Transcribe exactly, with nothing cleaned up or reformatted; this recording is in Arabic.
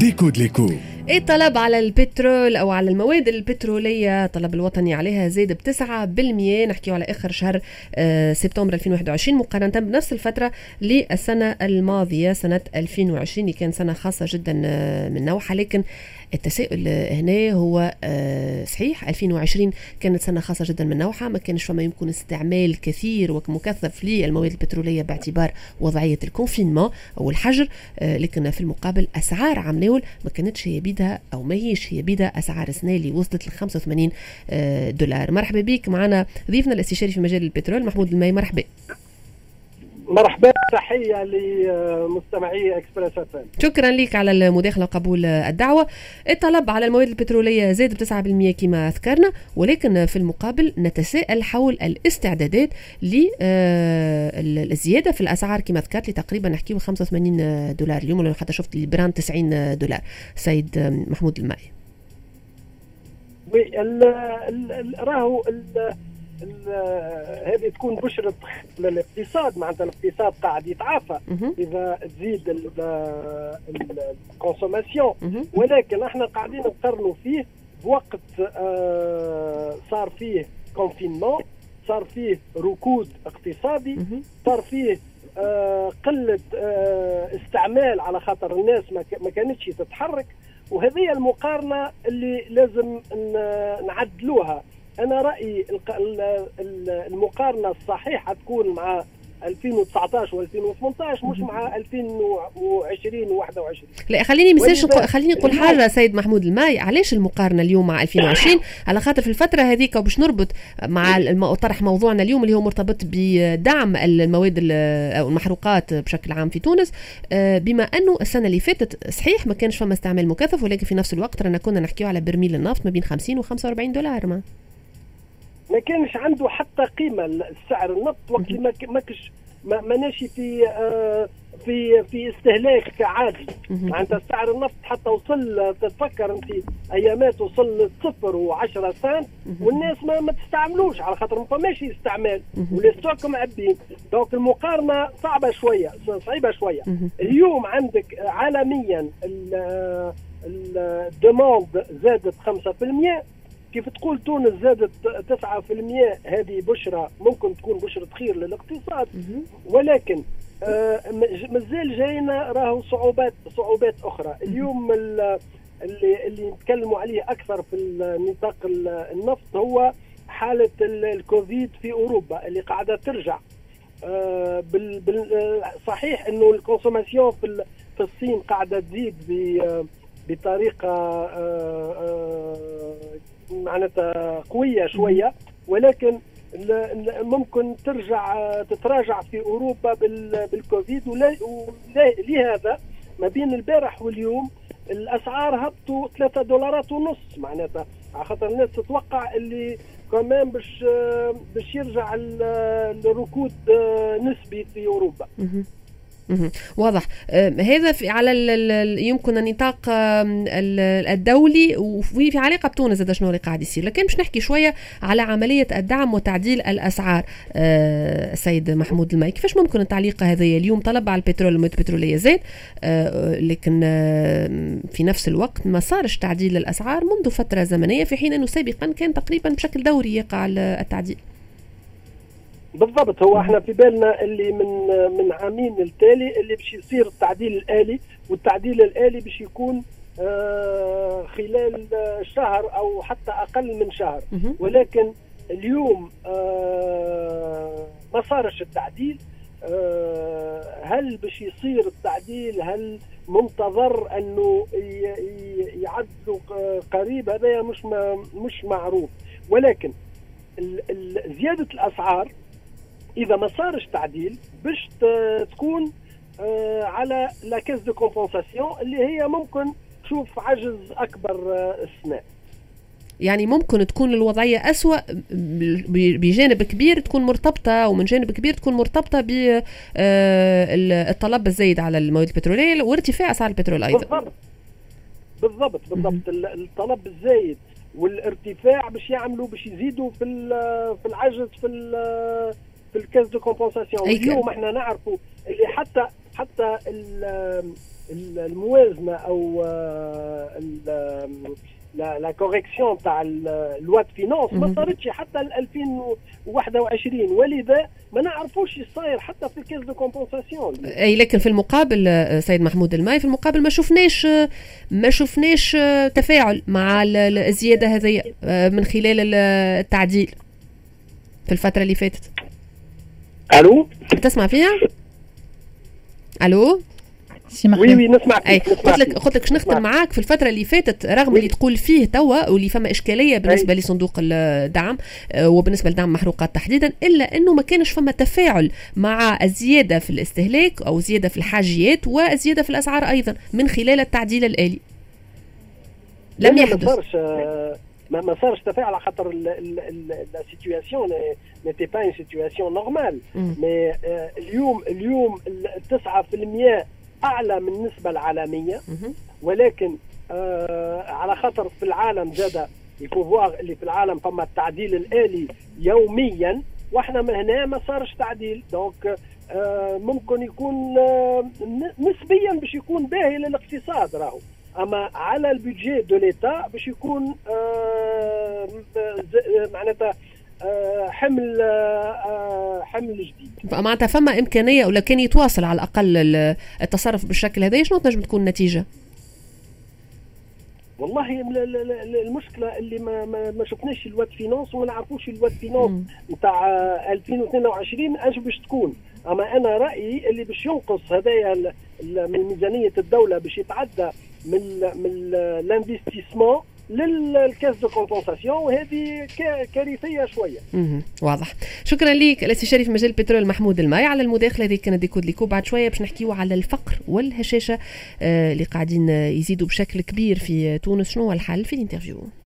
ديكود ليكو. الطلب على البترول أو على المواد البترولية، طلب الوطني عليها زاد بتسعة بالمية. نحكيه على آخر شهر سبتمبر ألفين وواحد وعشرين مقارنة بنفس الفترة للسنة الماضية سنة ألفين وعشرين، اللي كان سنة خاصة جدا من نوعها. لكن التساؤل هنا هو صحيح ألفين وعشرين كانت سنة خاصة جدا من نوعها، ما كانش فما يمكن استعمال كثير ومكثف للمواد البترولية باعتبار وضعية الكونفينمون أو الحجر، لكن في المقابل أسعار عام ناول ما كانتش هي بيدها أو ما هيش هي بيدها أسعار سنة اللي وصلت ل خمسة وثمانين دولار. مرحبا بك معنا ضيفنا الاستشاري في مجال البترول محمود الماي. مرحبا. مرحبا، تحية لمستمعي اكسبريس اف ام. شكرا لك على المداخلة وقبول الدعوة. الطلب على المواد البترولية زاد بتسعة بالمية كما ذكرنا، ولكن في المقابل نتساءل حول الاستعدادات للزيادة في الأسعار كما ذكرت لي، تقريبا نحكيه خمسة وثمانين دولار اليوم، ولا حتى شفت البراند تسعين دولار. سيد محمود الماي. راهو هذه تكون بشرة للاقتصاد، معناتها الاقتصاد قاعد يتعافى إذا تزيد الكونسوماسيون، ولكن احنا قاعدين نقارنوا فيه بوقت آه صار فيه كونفينمون، صار فيه ركود اقتصادي، صار فيه آه قلة آه استعمال على خاطر الناس ما كانتش تتحرك، وهذه المقارنة اللي لازم نعدلوها. أنا رأيي المقارنة الصحيحة تكون مع ألفين وتسعطاش وألفين وثمنطاش، مش مع ألفين وعشرين وواحد وعشرين. لا خليني مساش خليني نقول حاجة سيد محمود الماي. علاش المقارنة اليوم مع ألفين وعشرين؟ على خاطر في الفترة هذيك وباش نربط مع طرح موضوعنا اليوم اللي هو مرتبط بدعم المواد أو المحروقات بشكل عام في تونس، بما أنه السنة اللي فاتت صحيح ما كانش فما استعمال مكثف، ولكن في نفس الوقت رانا كنا نحكيو على برميل النفط ما بين خمسين وخمسة وأربعين دولار. ما ما كانش عنده حتى قيمه السعر النفط وقت ما ماكش ما ماشي في آه في في استهلاك عادي. معناتها سعر النفط حتى وصل، تتفكر انت ايامات وصل لصفر وعشرة سنت، والناس ما, ما تستعملوش على خاطر ما فماش استعمال والستوك معبين. دونك المقارنه صعبه شويه صعيبه شويه. اليوم عندك عالميا الديموند زادت خمسة بالمية، كيف تقول تونس زادت تسعة بالمية. هذه بشرة ممكن تكون بشرة خير للاقتصاد، ولكن آه مازال جاينا راهو صعوبات صعوبات أخرى. اليوم اللي اللي نتكلموا عليه أكثر في النطاق النفط هو حالة الكوفيد في أوروبا اللي قاعدة ترجع. آه بال بال صحيح إنه الكونسوماسيون في في الصين قاعدة تزيد بطريقة آه آه معناتها قوية شوية، ولكن ممكن ترجع تتراجع في أوروبا بالكوفيد. ولهذا ما بين البارح واليوم الأسعار هبطوا ثلاثة دولارات ونص، معناتها على خاطر الناس تتوقع اللي كمان باش باش يرجع الركود نسبي في أوروبا. واضح. هذا في على يمكن النطاق الدولي، وفي في علاقه بتونس هذا شنو اللي قاعد يصير. لكن مش نحكي شويه على عمليه الدعم وتعديل الاسعار. السيد محمود الماي، كيفاش ممكن التعليق هذا؟ اليوم طلب على البترول والمواد البتروليه زاد، لكن في نفس الوقت ما صارش تعديل الاسعار منذ فتره زمنيه، في حين انه سابقا كان تقريبا بشكل دوري يقع التعديل. بالضبط. هو احنا في بالنا اللي من من عامين التالي اللي باش يصير التعديل الآلي، والتعديل الآلي باش يكون آه خلال شهر او حتى اقل من شهر، ولكن اليوم آه ما صارش التعديل. آه هل باش يصير التعديل؟ هل منتظر انه يعدلوا قريب؟ هذا مش مش معروف، ولكن زيادة الاسعار إذا ما صارش تعديل باش تكون آه على لا كاس دو كومبونساسيون اللي هي ممكن تشوف عجز أكبر آه السنة. يعني ممكن تكون الوضعية أسوأ بجانب كبير تكون مرتبطة، ومن جانب كبير تكون مرتبطة بالطلب الزايد على المواد البترولية وارتفاع أسعار البترول أيضا. بالضبط بالضبط بالضبط. الطلب الزايد والارتفاع باش يعملوا باش يزيدوا في في العجز في في الكاس دو كومبونساسيون. اليوم احنا نعرفوا اللي حتى حتى الموازنه او لا لا كوريكسيون تاع اللوا فينانس ما صارتش حتى ألفين وواحد وعشرين، ولذا ما نعرفوش صاير حتى في الكيس دو كومبونساسيون. اي لكن في المقابل سيد محمود الماي في المقابل ما شفناش ما شفناش تفاعل مع الزياده هذه من خلال التعديل في الفتره اللي فاتت. الو تسمع فيها؟ الو وي وي نسمعك. اي قلت لك قلت لك نختم معاك في الفتره اللي فاتت رغم اللي تقول فيه توا واللي فما اشكاليه بالنسبه لصندوق الدعم وبالنسبه لدعم محروقات تحديدا، الا انه ما كانش فما تفاعل مع الزياده في الاستهلاك او زياده في الحاجيات وزياده في الاسعار ايضا من خلال التعديل الالي. لم يحدث. ما صارش ما صارش تفاعل خاطر لا سيتوياسيون نيتي با اون سيتوياسيون نورمال. مي اليوم اليوم تسعة بالمئة اعلى من النسبه العالميه، ولكن آه على خاطر في العالم زاد البوفوار اللي في العالم فما التعديل الالي يوميا، واحنا من هنا ما صارش تعديل. دونك آه ممكن يكون آه نسبيا باش يكون باهي للاقتصاد راهو، اما على البيدجي دو ليتا باش يكون آه معناتها حمل حمل جديد. معناتها فما امكانيه ولا كان يتواصل على الاقل التصرف بالشكل هذا، شنو تنجم تكون النتيجه؟ والله المشكله اللي ما ما, ما شفناش الواد فينانس وما نعرفوش الواد فينانس نتاع ألفين واثنين وعشرين اش باش تكون. اما انا رايي اللي باش ينقص هدايا من ميزانيه الدوله باش يتعدى من من الانفستيسمون للكاس دو كومبونساسيون، وهذه كارثيه شويه. امم واضح. شكرا لك الاستشاري في مجال البترول محمود الماي على المداخله هذه. كانت ديكود ليكو. بعد شويه باش نحكيو على الفقر والهشاشه آه اللي قاعدين يزيدوا بشكل كبير في تونس. شنو هو الحل في الانترفيو؟